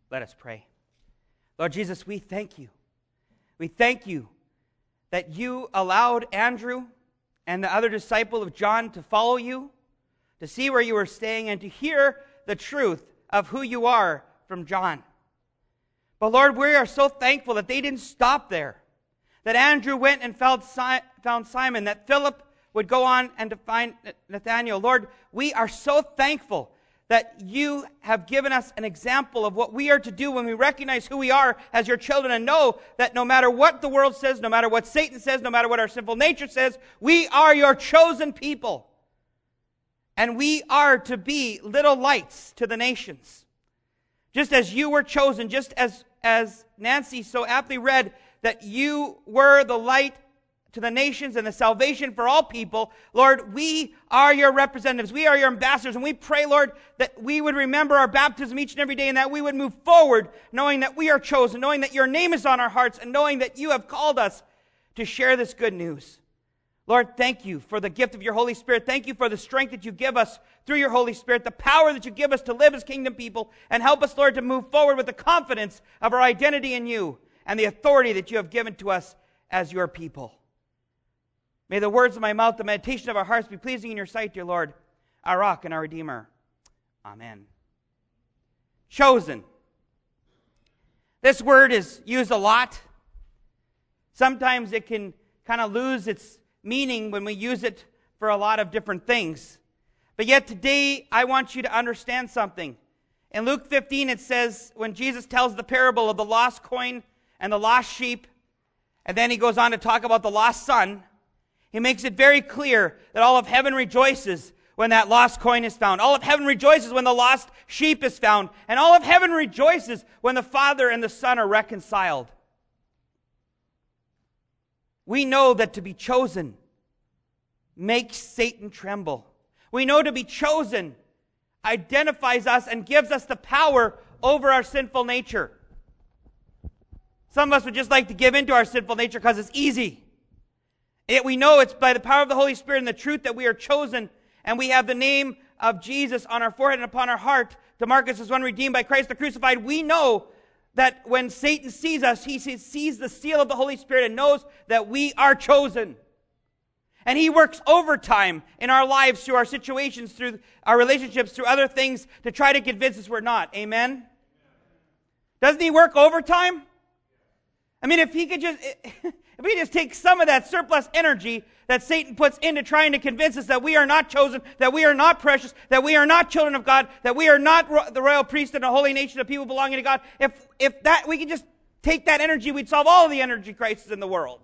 Let us pray. Lord Jesus, we thank you. We thank you that you allowed Andrew and the other disciple of John to follow you, to see where you were staying, and to hear the truth of who you are from John. But Lord, we are so thankful that they didn't stop there, that Andrew went and found Simon, that Philip would go on and to find Nathanael. Lord, we are so thankful that you have given us an example of what we are to do when we recognize who we are as your children and know that no matter what the world says, no matter what Satan says, no matter what our sinful nature says, we are your chosen people. And we are to be little lights to the nations. Just as you were chosen, just as Nancy so aptly read, that you were the light to the nations and the salvation for all people. Lord, we are your representatives. We are your ambassadors. And we pray, Lord, that we would remember our baptism each and every day and that we would move forward knowing that we are chosen, knowing that your name is on our hearts, and knowing that you have called us to share this good news. Lord, thank you for the gift of your Holy Spirit. Thank you for the strength that you give us through your Holy Spirit, the power that you give us to live as kingdom people, and help us, Lord, to move forward with the confidence of our identity in you and the authority that you have given to us as your people. May the words of my mouth, the meditation of our hearts be pleasing in your sight, dear Lord, our rock and our Redeemer. Amen. Chosen. This word is used a lot. Sometimes it can kind of lose its meaning when we use it for a lot of different things. But yet today, I want you to understand something. In Luke 15, it says, when Jesus tells the parable of the lost coin and the lost sheep, and then he goes on to talk about the lost son, he makes it very clear that all of heaven rejoices when that lost coin is found. All of heaven rejoices when the lost sheep is found. And all of heaven rejoices when the Father and the Son are reconciled. We know that to be chosen makes Satan tremble. We know to be chosen identifies us and gives us the power over our sinful nature. Some of us would just like to give into our sinful nature because it's easy. Yet we know it's by the power of the Holy Spirit and the truth that we are chosen, and we have the name of Jesus on our forehead and upon our heart to mark us as one redeemed by Christ the crucified. We know that when Satan sees us, he sees the seal of the Holy Spirit and knows that we are chosen. And he works overtime in our lives, through our situations, through our relationships, through other things, to try to convince us we're not. Amen? Doesn't he work overtime? I mean, if we just take some of that surplus energy that Satan puts into trying to convince us that we are not chosen, that we are not precious, that we are not children of God, that we are not the royal priesthood and a holy nation of people belonging to God, if that we could just take that energy, we'd solve all of the energy crises in the world.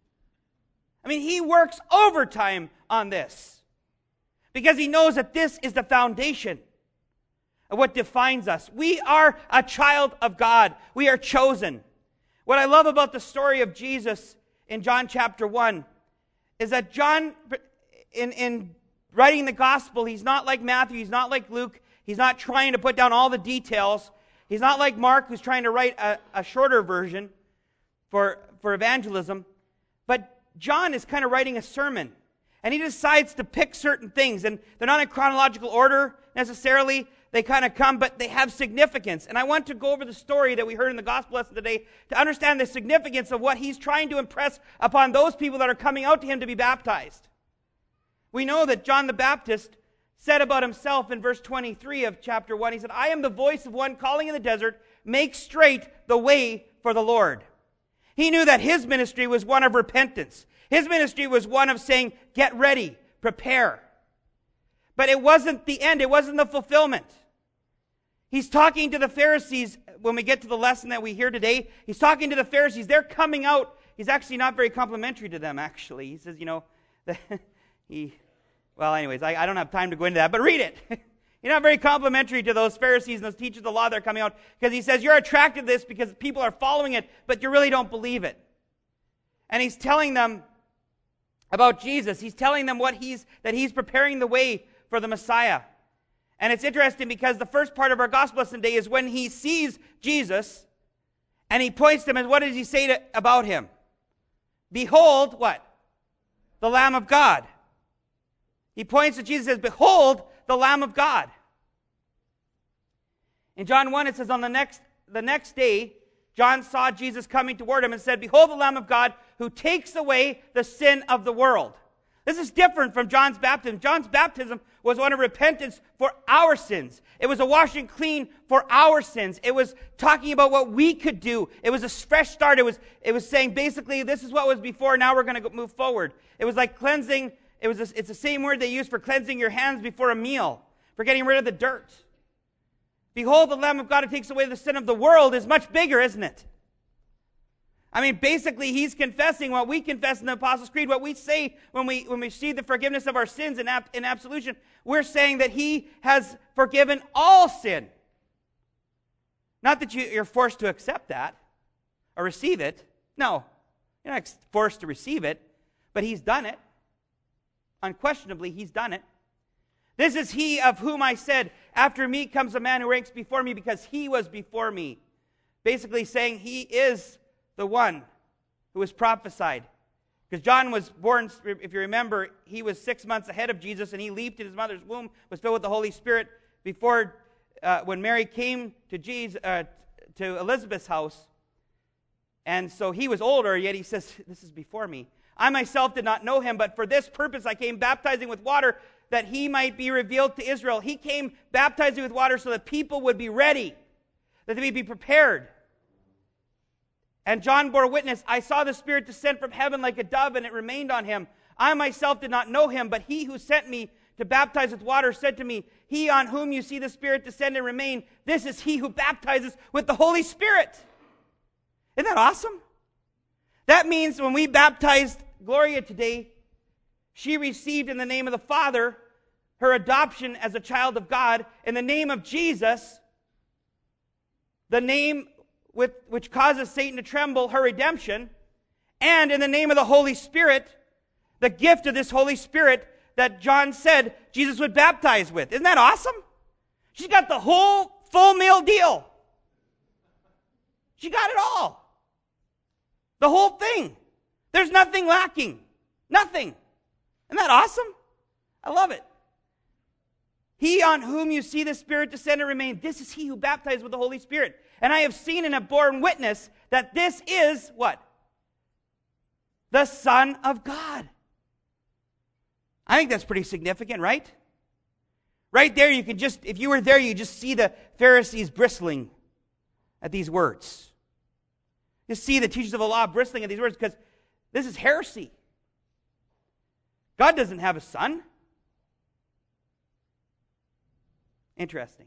I mean, he works overtime on this because he knows that this is the foundation of what defines us. We are a child of God. We are chosen. What I love about the story of Jesus in John chapter 1 is that John, in writing the gospel, he's not like Matthew, he's not like Luke, he's not trying to put down all the details. He's not like Mark, who's trying to write a shorter version for evangelism. But John is kind of writing a sermon, and he decides to pick certain things, and they're not in chronological order necessarily. They kind of come, but they have significance. And I want to go over the story that we heard in the gospel lesson today to understand the significance of what he's trying to impress upon those people that are coming out to him to be baptized. We know that John the Baptist said about himself in verse 23 of chapter 1, he said, "I am the voice of one calling in the desert, make straight the way for the Lord." He knew that his ministry was one of repentance. His ministry was one of saying, get ready, prepare. But it wasn't the end. It wasn't the fulfillment. He's talking to the Pharisees when we get to the lesson that we hear today. He's talking to the Pharisees. They're coming out. He's actually not very complimentary to them, actually. He says, I don't have time to go into that, but read it. You're not very complimentary to those Pharisees and those teachers of the law that are coming out, because he says, you're attracted to this because people are following it, but you really don't believe it. And he's telling them about Jesus. He's telling them that he's preparing the way for the Messiah. And it's interesting because the first part of our gospel lesson today is when he sees Jesus and he points to him, and what does he say about him? Behold, what? The Lamb of God. He points to Jesus and says, behold, the Lamb of God. In John 1, it says, on the the next day, John saw Jesus coming toward him and said, "Behold the Lamb of God who takes away the sin of the world." This is different from John's baptism. John's baptism was one of repentance for our sins. It was a washing clean for our sins. It was talking about what we could do. It was a fresh start. It was saying basically this is what was before, now we're going to move forward. It was like cleansing. It's the same word they use for cleansing your hands before a meal, for getting rid of the dirt. Behold the Lamb of God who takes away the sin of the world is much bigger, isn't it? I mean, basically, he's confessing what we confess in the Apostles' Creed, what we say when we receive the forgiveness of our sins in absolution. We're saying that he has forgiven all sin. Not that you're forced to accept that or receive it. No, you're not forced to receive it, but he's done it. Unquestionably, he's done it. This is he of whom I said, after me comes a man who ranks before me because he was before me. Basically saying he is the one who was prophesied. Because John was born, if you remember, he was 6 months ahead of Jesus, and he leaped in his mother's womb, was filled with the Holy Spirit before, when Mary came to Elizabeth's house. And so he was older, yet he says, this is before me. I myself did not know him, but for this purpose I came baptizing with water, that he might be revealed to Israel. He came baptizing with water so that people would be ready, that they would be prepared. And John bore witness, I saw the Spirit descend from heaven like a dove, and it remained on him. I myself did not know him, but he who sent me to baptize with water said to me, he on whom you see the Spirit descend and remain, this is he who baptizes with the Holy Spirit. Isn't that awesome? That means when we baptized Gloria today, she received in the name of the Father her adoption as a child of God, in the name of Jesus, the name which causes Satan to tremble, her redemption, and in the name of the Holy Spirit, the gift of this Holy Spirit that John said Jesus would baptize with. Isn't that awesome? She's got the whole full meal deal. She got it all. The whole thing. There's nothing lacking. Nothing. Isn't that awesome? I love it. He on whom you see the Spirit descend and remain, this is he who baptized with the Holy Spirit. And I have seen and have borne witness that this is what? The Son of God. I think that's pretty significant, right? Right there, you can just, if you were there, you just see the Pharisees bristling at these words. You see the teachers of the law bristling at these words because this is heresy. God doesn't have a son. Interesting.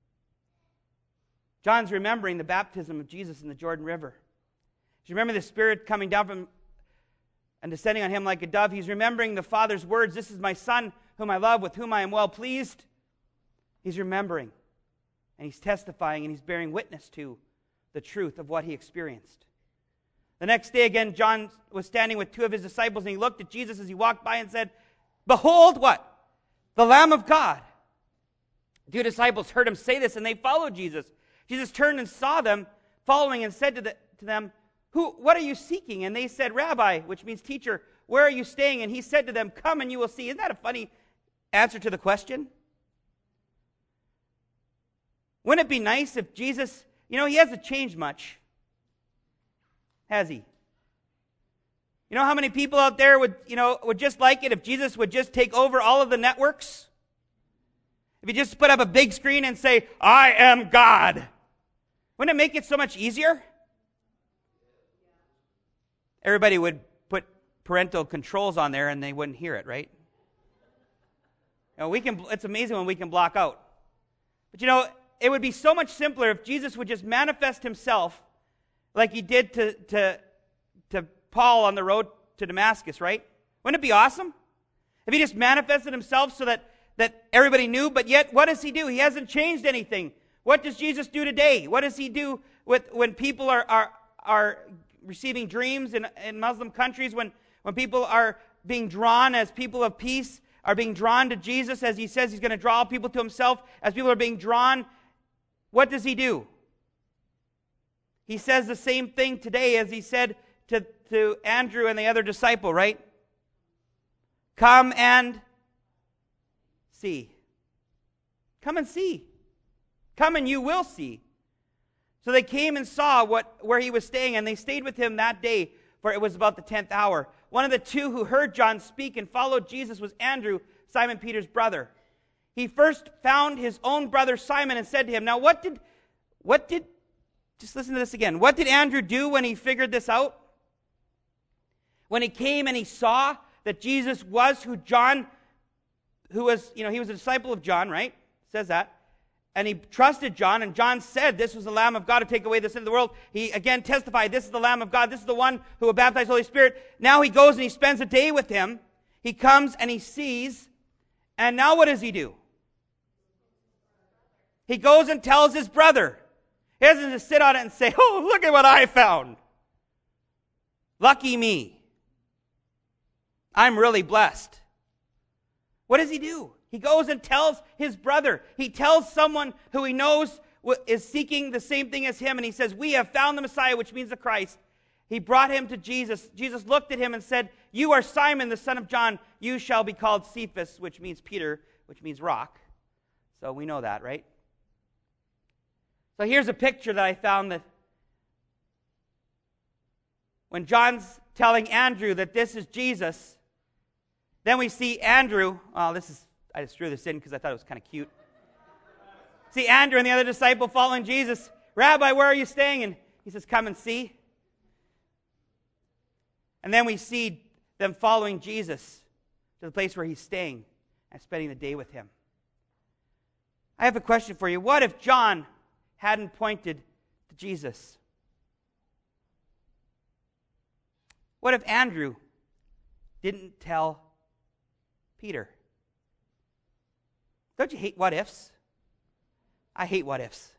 John's remembering the baptism of Jesus in the Jordan River. Do you remember the Spirit coming down from and descending on him like a dove? He's remembering the Father's words, this is my Son whom I love, with whom I am well pleased. He's remembering, and he's testifying, and he's bearing witness to the truth of what he experienced. The next day again, John was standing with two of his disciples, and he looked at Jesus as he walked by and said, behold, what? The Lamb of God. The two disciples heard him say this, and they followed Jesus. Jesus turned and saw them following and said to them, what are you seeking? And they said, Rabbi, which means teacher, where are you staying? And he said to them, come and you will see. Isn't that a funny answer to the question? Wouldn't it be nice if Jesus, he hasn't changed much, has he? You know how many people out there would just like it if Jesus would just take over all of the networks? If you just put up a big screen and say, I am God. Wouldn't it make it so much easier? Everybody would put parental controls on there and they wouldn't hear it, right? It's amazing when we can block out. But it would be so much simpler if Jesus would just manifest himself like he did to Paul on the road to Damascus, right? Wouldn't it be awesome? If he just manifested himself so that everybody knew, but yet what does he do? He hasn't changed anything. What does Jesus do today? What does he do when people are receiving dreams in Muslim countries, when people are being drawn as people of peace, are being drawn to Jesus, as he says he's going to draw people to himself, as people are being drawn, what does he do? He says the same thing today as he said to Andrew and the other disciple, right? Come and see. Come and see. Come and you will see. So they came and saw where he was staying, and they stayed with him that day, for it was about the 10th hour. One of the two who heard John speak and followed Jesus was Andrew, Simon Peter's brother. He first found his own brother Simon and said to him, now just listen to this again. What did Andrew do when he figured this out? When he came and he saw that Jesus was he was a disciple of John, right? It says that. And he trusted John, and John said, this was the Lamb of God to take away the sin of the world. He again testified, this is the Lamb of God, this is the one who will baptize the Holy Spirit. Now he goes and he spends a day with him. He comes and he sees, and now what does he do? He goes and tells his brother. He doesn't just sit on it and say, oh, look at what I found. Lucky me. I'm really blessed. What does he do? He goes and tells his brother. He tells someone who he knows is seeking the same thing as him, and he says, we have found the Messiah, which means the Christ. He brought him to Jesus. Jesus looked at him and said, you are Simon, the son of John. You shall be called Cephas, which means Peter, which means rock. So we know that, right? So here's a picture that I found that when John's telling Andrew that this is Jesus, then we see Andrew. I just threw this in because I thought it was kind of cute. See Andrew and the other disciple following Jesus. Rabbi, where are you staying? And he says, come and see. And then we see them following Jesus to the place where he's staying and spending the day with him. I have a question for you. What if John hadn't pointed to Jesus? What if Andrew didn't tell Peter? Don't you hate what ifs? I hate what ifs.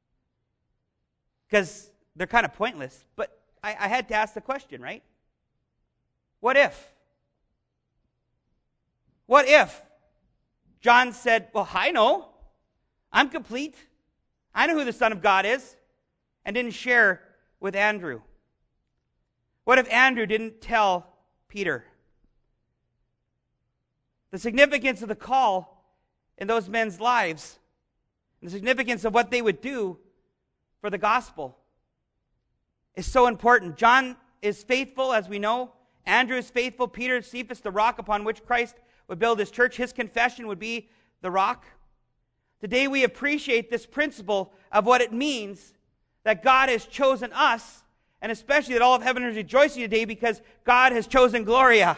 Because they're kind of pointless. But I had to ask the question, right? What if? What if John said, well, I know. I'm complete. I know who the Son of God is. And didn't share with Andrew. What if Andrew didn't tell Peter? The significance of the call in those men's lives, and the significance of what they would do for the gospel is so important. John is faithful, as we know. Andrew is faithful. Peter is Cephas, the rock upon which Christ would build his church. His confession would be the rock. Today we appreciate this principle of what it means that God has chosen us, and especially that all of heaven is rejoicing today because God has chosen Gloria.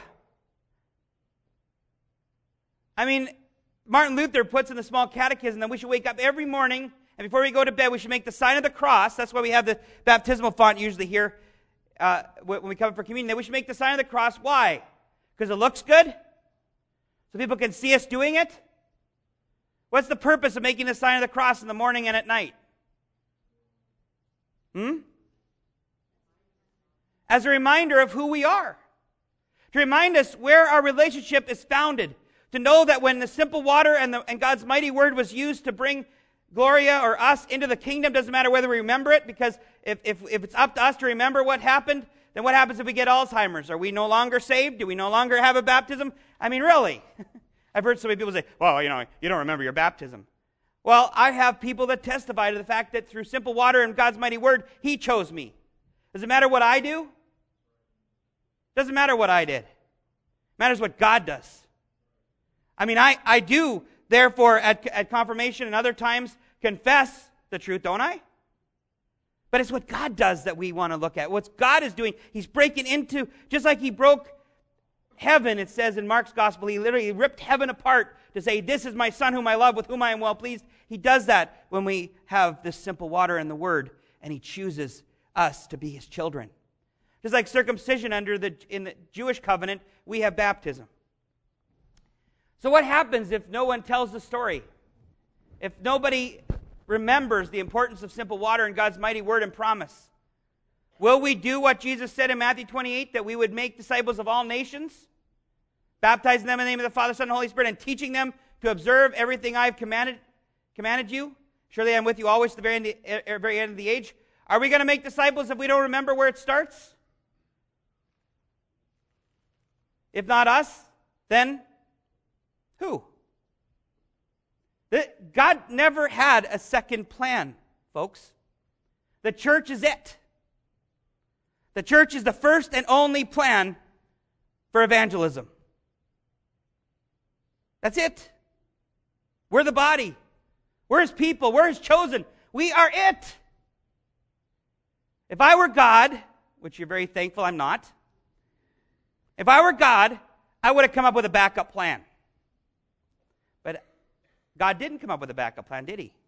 I mean, Martin Luther puts in the Small Catechism that we should wake up every morning, and before we go to bed, we should make the sign of the cross. That's why we have the baptismal font usually here when we come for communion. That we should make the sign of the cross. Why? Because it looks good? So people can see us doing it? What's the purpose of making the sign of the cross in the morning and at night? As a reminder of who we are. To remind us where our relationship is founded. To know that when the simple water and God's mighty word was used to bring Gloria or us into the kingdom, doesn't matter whether we remember it, because if it's up to us to remember what happened, then what happens if we get Alzheimer's? Are we no longer saved? Do we no longer have a baptism? I mean, really? I've heard so many people say, well, you don't remember your baptism. Well, I have people that testify to the fact that through simple water and God's mighty word, He chose me. Does it matter what I do? Doesn't matter what I did. It matters what God does. I mean, I do, therefore, at confirmation and other times, confess the truth, don't I? But it's what God does that we want to look at. What God is doing, He's breaking into, just like He broke heaven, it says in Mark's gospel, He literally ripped heaven apart to say, this is my Son whom I love, with whom I am well pleased. He does that when we have this simple water and the Word, and He chooses us to be His children. Just like circumcision in the Jewish covenant, we have baptism. So what happens if no one tells the story? If nobody remembers the importance of simple water and God's mighty word and promise? Will we do what Jesus said in Matthew 28, that we would make disciples of all nations, baptizing them in the name of the Father, Son, and Holy Spirit, and teaching them to observe everything I've commanded you? Surely I'm with you always to the very end of the age. Are we going to make disciples if we don't remember where it starts? If not us, then who? God never had a second plan, folks. The church is it. The church is the first and only plan for evangelism. That's it. We're the body. We're His people. We're His chosen. We are it. If I were God, which you're very thankful I'm not, if I were God, I would have come up with a backup plan. But God didn't come up with a backup plan, did He?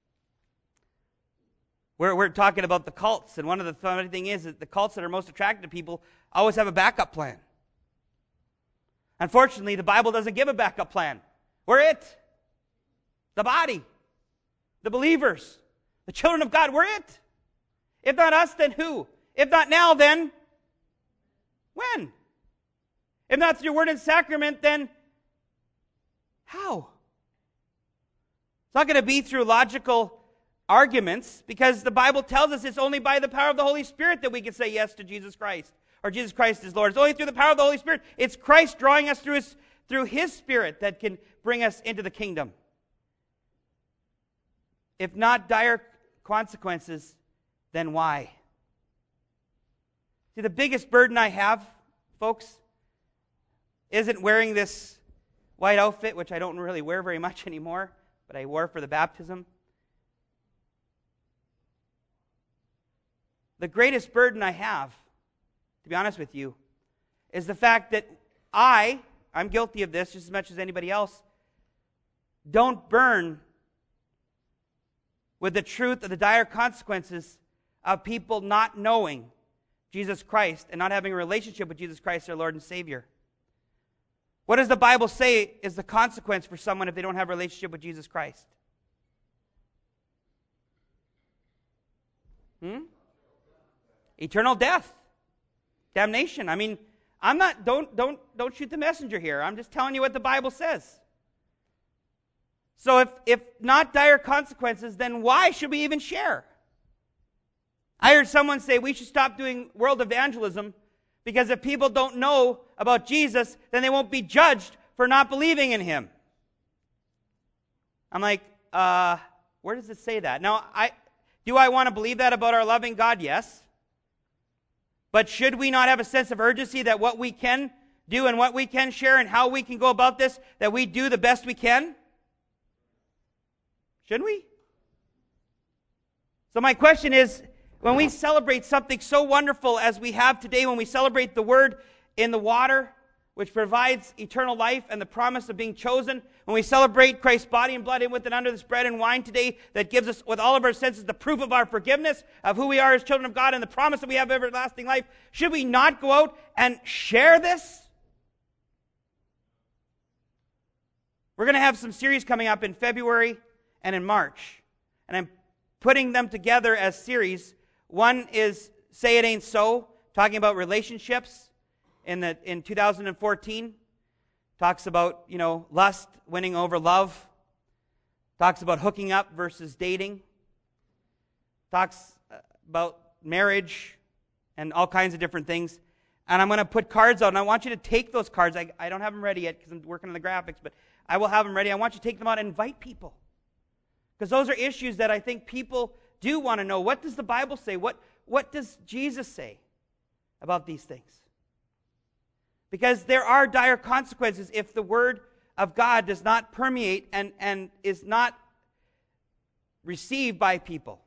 We're talking about the cults, and one of the funny thing is that the cults that are most attracted to people always have a backup plan. Unfortunately, the Bible doesn't give a backup plan. We're it. The body. The believers. The children of God. We're it. If not us, then who? If not now, then when? If not through word and sacrament, then how? It's not going to be through logical arguments, because the Bible tells us it's only by the power of the Holy Spirit that we can say yes to Jesus Christ, or Jesus Christ is Lord. It's only through the power of the Holy Spirit. It's Christ drawing us through His Spirit that can bring us into the kingdom. If not dire consequences, then why? See, the biggest burden I have, folks, isn't wearing this white outfit, which I don't really wear very much anymore, but I wore for the baptism. The greatest burden I have, to be honest with you, is the fact that I'm guilty of this just as much as anybody else, don't burn with the truth of the dire consequences of people not knowing Jesus Christ and not having a relationship with Jesus Christ, their Lord and Savior. What does the Bible say is the consequence for someone if they don't have a relationship with Jesus Christ? Eternal death. Damnation. I mean, don't shoot the messenger here. I'm just telling you what the Bible says. So if not dire consequences, then why should we even share? I heard someone say we should stop doing world evangelism because if people don't know about Jesus, then they won't be judged for not believing in Him. I'm like, where does it say that? Now, do I want to believe that about our loving God? Yes. But should we not have a sense of urgency that what we can do and what we can share and how we can go about this, that we do the best we can? Shouldn't we? So my question is, when we celebrate something so wonderful as we have today, when we celebrate the Word in the water, which provides eternal life and the promise of being chosen, when we celebrate Christ's body and blood in with and under this bread and wine today that gives us with all of our senses the proof of our forgiveness, of who we are as children of God and the promise that we have everlasting life, should we not go out and share this? We're going to have some series coming up in February and in March, and I'm putting them together as series. One is Say It Ain't So, talking about relationships in 2014. Talks about, lust winning over love. Talks about hooking up versus dating. Talks about marriage and all kinds of different things. And I'm going to put cards out, and I want you to take those cards. I don't have them ready yet because I'm working on the graphics, but I will have them ready. I want you to take them out and invite people. Because those are issues that I think people do want to know. What does the Bible say? What does Jesus say about these things? Because there are dire consequences if the Word of God does not permeate and is not received by people.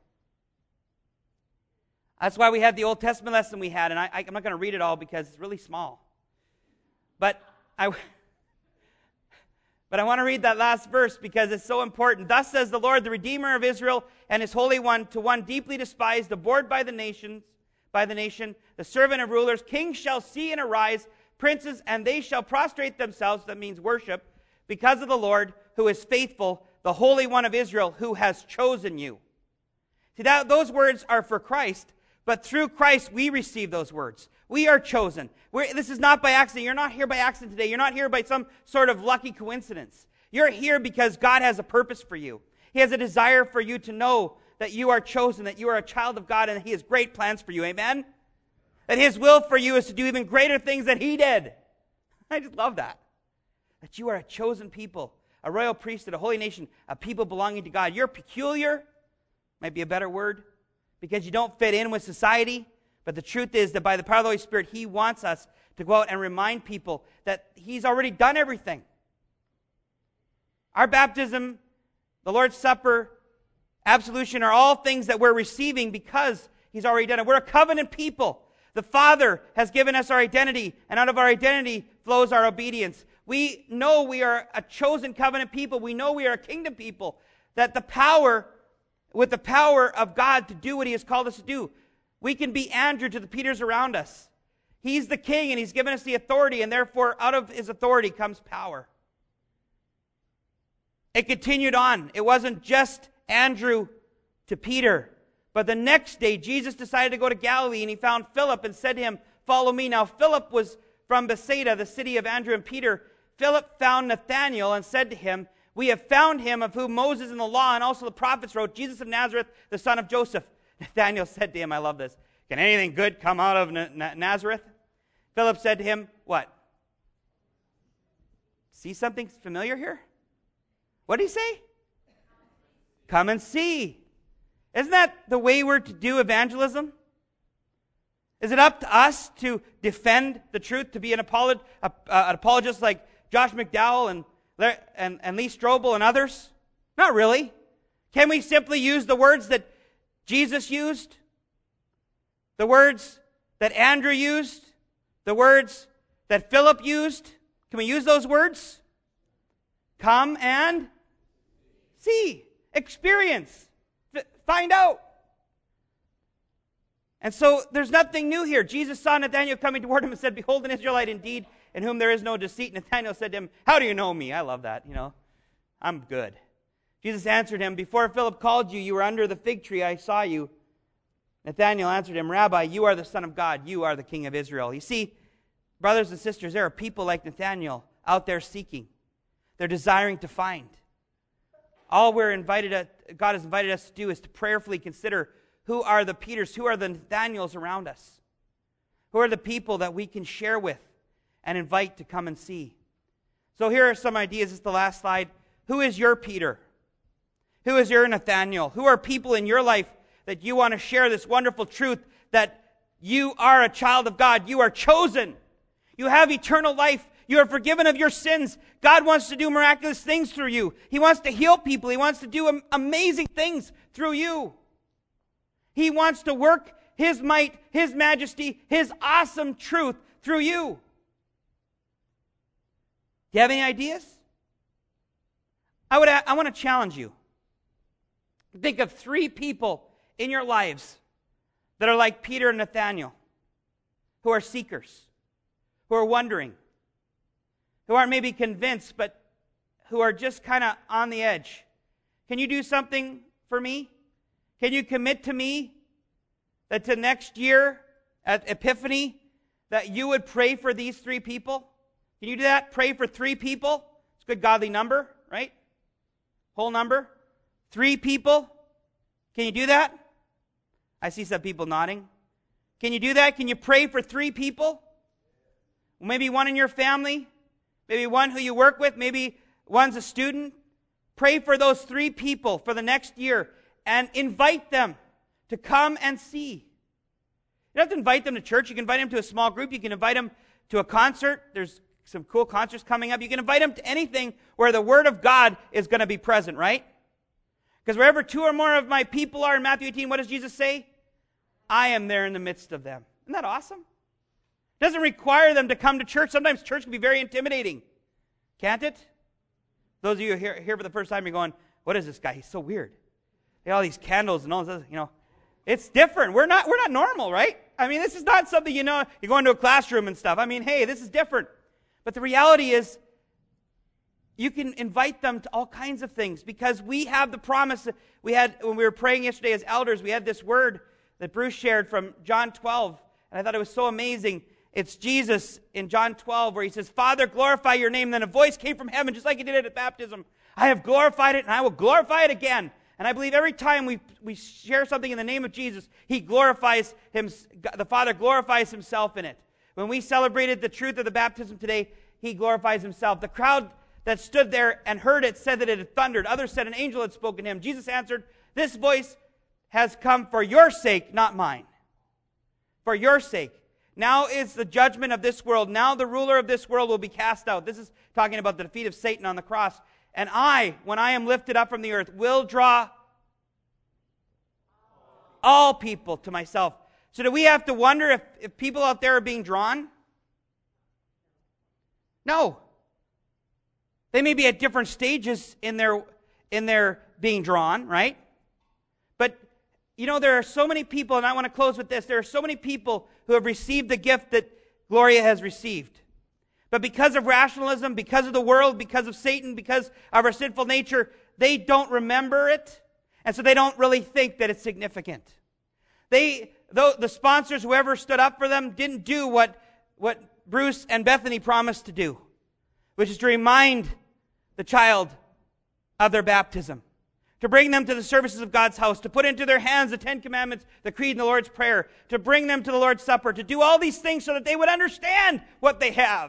That's why we had the Old Testament lesson we had, and I'm not going to read it all because it's really small. But I want to read that last verse because it's so important. Thus says the Lord, the Redeemer of Israel and His Holy One, to one deeply despised, abhorred by the nation, the servant of rulers, kings shall see and arise, princes, and they shall prostrate themselves, that means worship, because of the Lord who is faithful, the Holy One of Israel who has chosen you. See, those words are for Christ, but through Christ we receive those words. We are chosen. This is not by accident. You're not here by accident today. You're not here by some sort of lucky coincidence. You're here because God has a purpose for you. He has a desire for you to know that you are chosen, that you are a child of God, and that He has great plans for you. Amen? That His will for you is to do even greater things than He did. I just love that. That you are a chosen people, a royal priesthood, a holy nation, a people belonging to God. You're peculiar, might be a better word. because you don't fit in with society. But the truth is that by the power of the Holy Spirit, He wants us to go out and remind people that He's already done everything. Our baptism, the Lord's Supper, absolution are all things that we're receiving because He's already done it. We're a covenant people. The Father has given us our identity, and out of our identity flows our obedience. We know we are a chosen covenant people. We know we are a kingdom people. That with the power of God to do what He has called us to do, we can be Andrew to the Peters around us. He's the king, and He's given us the authority, and therefore out of His authority comes power. It continued on. It wasn't just Andrew to Peter. But the next day, Jesus decided to go to Galilee, and He found Philip and said to him, "Follow me." Now, Philip was from Bethsaida, the city of Andrew and Peter. Philip found Nathanael and said to him, "We have found him of whom Moses in the law and also the prophets wrote, Jesus of Nazareth, the son of Joseph." Nathanael said to him, I love this, "Can anything good come out of Nazareth?" Philip said to him, what? See something familiar here? What did he say? Come and see. Isn't that the way we're to do evangelism? Is it up to us to defend the truth, to be an apologist like Josh McDowell and Lee Strobel and others? Not really. Can we simply use the words that Jesus used? The words that Andrew used? The words that Philip used? Can we use those words? Come and see. Experience. Find out. And so there's nothing new here. Jesus saw Nathanael coming toward him and said, "Behold, an Israelite indeed, in whom there is no deceit." Nathanael said to him, "How do you know me?" I love that, I'm good. Jesus answered him, "Before Philip called you, you were under the fig tree. I saw you." Nathanael answered him, "Rabbi, you are the Son of God. You are the King of Israel." You see, brothers and sisters, there are people like Nathanael out there seeking. They're desiring to find. All God has invited us to do is to prayerfully consider who are the Peters, who are the Nathaniels around us, who are the people that we can share with and invite to come and see. So here are some ideas. This is the last slide. Who is your Peter? Who is your Nathaniel? Who are people in your life that you want to share this wonderful truth that you are a child of God? You are chosen. You have eternal life. You are forgiven of your sins. God wants to do miraculous things through you. He wants to heal people. He wants to do amazing things through you. He wants to work His might, His majesty, His awesome truth through you. Do you have any ideas? I want to challenge you. Think of 3 people in your lives that are like Peter and Nathanael, who are seekers, who are wondering, who aren't maybe convinced, but who are just kind of on the edge. Can you do something for me? Can you commit to me that to next year at Epiphany that you would pray for these 3 people? Can you do that? Pray for 3 people? It's a good godly number, right? Whole number. 3 people. Can you do that? I see some people nodding. Can you do that? Can you pray for 3 people? Maybe one in your family. Maybe one who you work with. Maybe one's a student. Pray for those 3 people for the next year and invite them to come and see. You don't have to invite them to church. You can invite them to a small group. You can invite them to a concert. There's some cool concerts coming up. You can invite them to anything where the Word of God is going to be present, right? Because wherever 2 or more of my people are in Matthew 18, what does Jesus say? I am there in the midst of them. Isn't that awesome? It doesn't require them to come to church. Sometimes church can be very intimidating. Can't it? Those of you who are here for the first time, you're going, what is this guy? He's so weird. They have all these candles and all this, It's different. We're not normal, right? I mean, this is not something, you go into a classroom and stuff. I mean, hey, this is different. But the reality is, you can invite them to all kinds of things because we have the promise. We had, when we were praying yesterday as elders, we had this word that Bruce shared from John 12. And I thought it was so amazing. It's Jesus in John 12 where He says, Father, glorify your name. And then a voice came from heaven, just like He did at baptism. I have glorified it and I will glorify it again. And I believe every time we share something in the name of Jesus, He glorifies Him. The Father glorifies Himself in it. When we celebrated the truth of the baptism today, He glorifies Himself. The crowd that stood there and heard it said that it had thundered. Others said an angel had spoken to Him. Jesus answered, this voice has come for your sake, not mine. For your sake. Now is the judgment of this world. Now the ruler of this world will be cast out. This is talking about the defeat of Satan on the cross. And I, when I am lifted up from the earth, will draw all people to myself. So do we have to wonder if people out there are being drawn? No. They may be at different stages in their being drawn, right? But, there are so many people, and I want to close with this. There are so many people who have received the gift that Gloria has received. But because of rationalism, because of the world, because of Satan, because of our sinful nature, they don't remember it. And so they don't really think that it's significant. The sponsors, whoever stood up for them, didn't do what Bruce and Bethany promised to do, which is to remind the child of their baptism, to bring them to the services of God's house, to put into their hands the 10 Commandments, the Creed, and the Lord's Prayer, to bring them to the Lord's Supper, to do all these things so that they would understand what they have.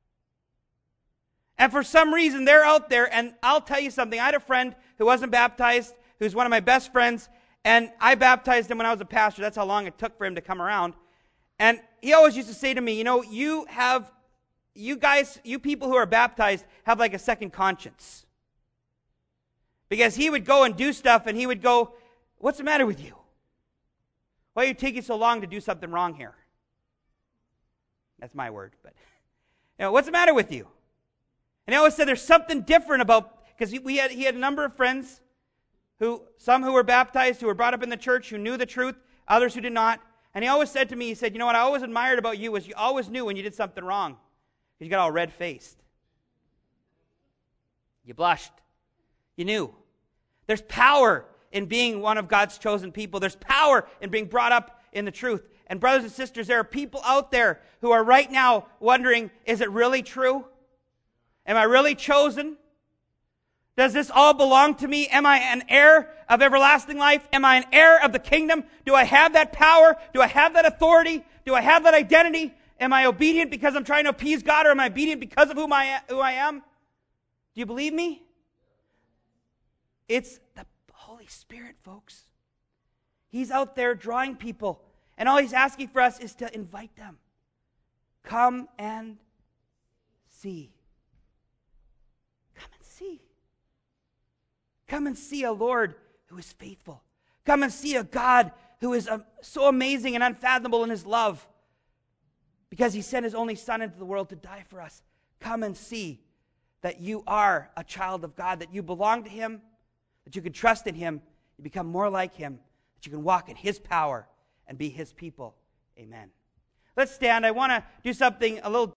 And for some reason, they're out there, and I'll tell you something. I had a friend who wasn't baptized, who's one of my best friends, and I baptized him when I was a pastor. That's how long it took for him to come around. And he always used to say to me, you people who are baptized have like a second conscience. Because he would go and do stuff, and he would go, what's the matter with you? Why are you taking so long to do something wrong here? That's my word, but what's the matter with you? And he always said there's something different about, because he had a number of friends, some who were baptized, who were brought up in the church, who knew the truth, others who did not. And he always said to me, he said, what I always admired about you was you always knew when you did something wrong. You got all red-faced. You blushed. You knew. There's power in being one of God's chosen people. There's power in being brought up in the truth. And brothers and sisters, there are people out there who are right now wondering, is it really true? Am I really chosen? Does this all belong to me? Am I an heir of everlasting life? Am I an heir of the kingdom? Do I have that power? Do I have that authority? Do I have that identity? Am I obedient because I'm trying to appease God, or am I obedient because of who I am? Do you believe me? It's the Holy Spirit, folks. He's out there drawing people, and all He's asking for us is to invite them. Come and see. Come and see. Come and see a Lord who is faithful. Come and see a God who is so amazing and unfathomable in His love, because He sent His only Son into the world to die for us. Come and see that you are a child of God, that you belong to Him, that you can trust in Him, you become more like Him, that you can walk in His power and be His people. Amen. Let's stand. I want to do something a little